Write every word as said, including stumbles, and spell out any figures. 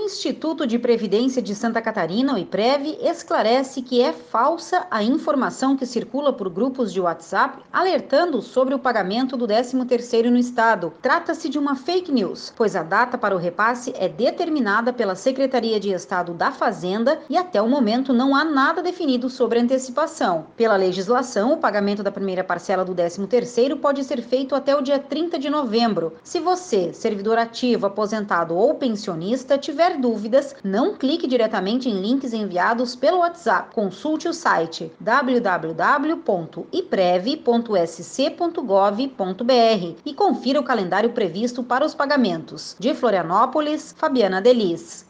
Instituto de Previdência de Santa Catarina, o IPREV, esclarece que é falsa a informação que circula por grupos de WhatsApp alertando sobre o pagamento do décimo terceiro no estado. Trata-se de uma fake news, pois a data para o repasse é determinada pela Secretaria de Estado da Fazenda e até o momento não há nada definido sobre a antecipação. Pela legislação, o pagamento da primeira parcela do décimo terceiro pode ser feito até o dia trinta de novembro. Se você, servidor ativo, aposentado ou pensionista, tiver dúvidas, não clique diretamente em links enviados pelo WhatsApp. Consulte o site w w w ponto iprev ponto s c ponto gov ponto b r e confira o calendário previsto para os pagamentos. De Florianópolis, Fabiana Delis.